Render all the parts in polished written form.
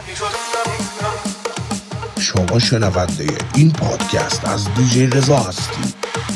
شما شنونده این پادکست از دیجی رضا هستی.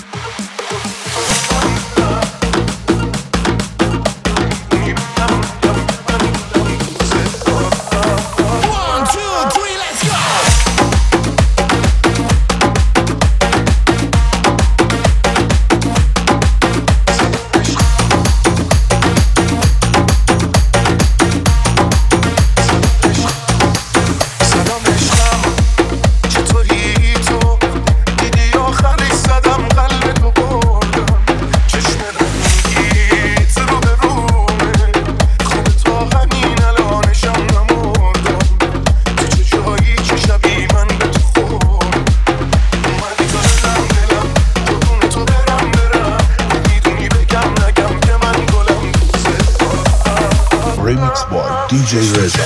Remix by DJ Reza.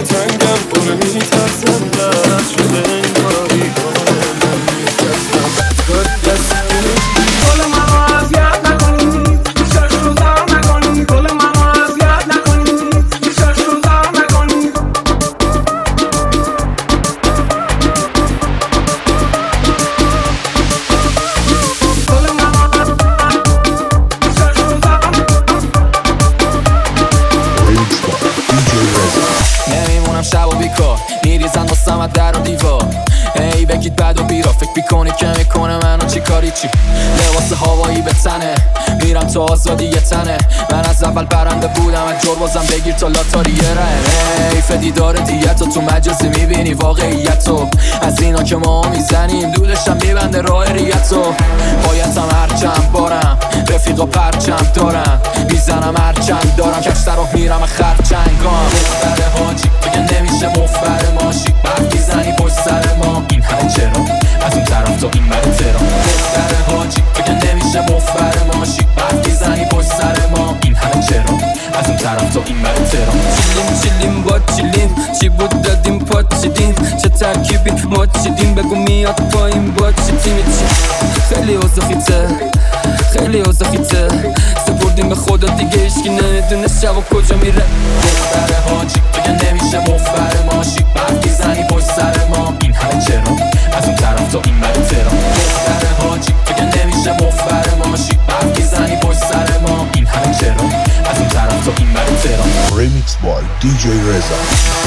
تنگم پر میترسم بد شده انگاری حال من میترسم بدکاری دست میگی گل منو اذیت نکنید بیشتر شوزر نکنید گل منو اذیت نکنید بیشتر شوزر نکنید گل منو بیشتر شوزر نمیمونم شب و بیکار میریزن واسم از در و دیوار ای بگید بد و بیرا فکر بیکنی که میکنه منو چی کاری چی لباس هوایی به تنه میرم تو آزادی یه تنه من از اول برنده بودم از جربازم بگیر تا لاتاری رنه ای فدیدار دیتو تو مجازی میبینی واقعیتو از اینا که ما میزنیم دودشم میبنده راه ریتو بایدم هرچند بارم رفیقا پرچم دارم میزنم هرچند دارم کش طرف میرم خرچنگام مفبر حاجی بگه نمیشه مفبر ماشی بعد میزنی پشت سر ما این همه چرا از اون طرف تا این مره ترا مفبر حاجی بگه نمیشه مفبر ماشی بعد میزنی پشت سر ما این همه چرا از اون طرف تا این مره ترا چیلیم با چیلیم چی بود دادیم پات چیدیم چه ترکیبی ما چیدیم بگو میاد پایین با چی تیمی چی خیلی اوزخیته خیلی اوزخیته سپردیم به خدا دیگه ایشکی نمیدونه شب و کجا میره مفبر حاجی بگه نمیشه مفبر ماشی بعد میزنی پشت سر ما این همه چرا از اون طرف تا این مره ترا مفبر حاجی بگه نمیشه مفبر ماشی بعد میزنی پشت سر ما این همه چرا از اون طرف تا این مره ترا Remix by DJ Reza.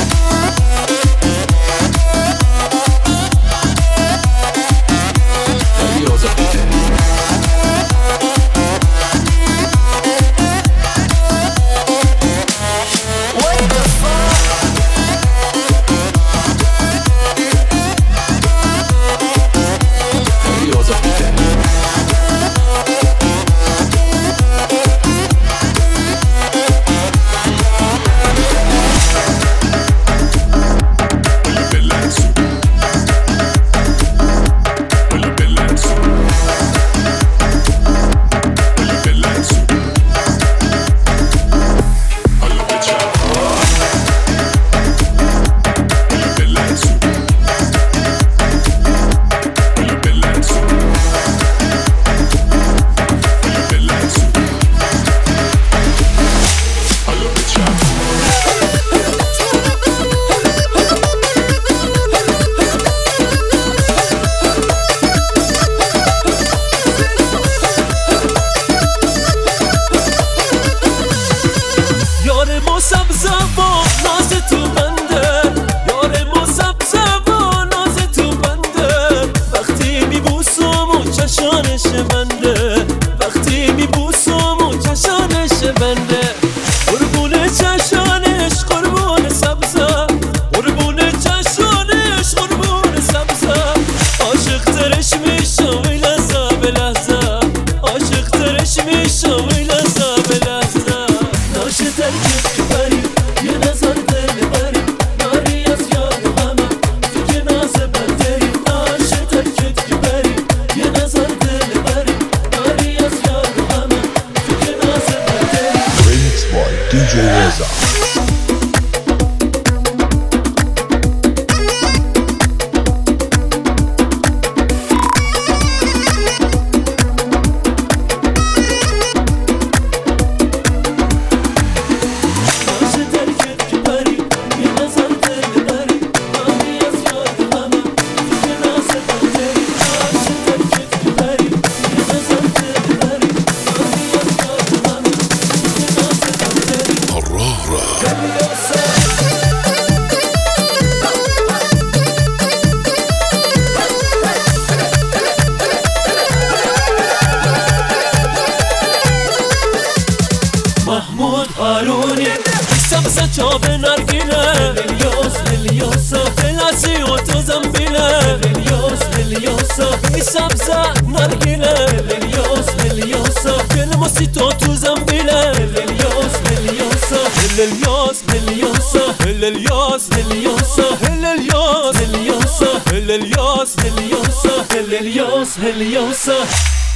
DJ Reza. محمود هارونی سبزه چاپ نرگیله الیاسا فلاسی و تو زنبیله الیاسا سبزه نرگیله الیاسا کلماسی تو زنبیله الیاسا الیاسا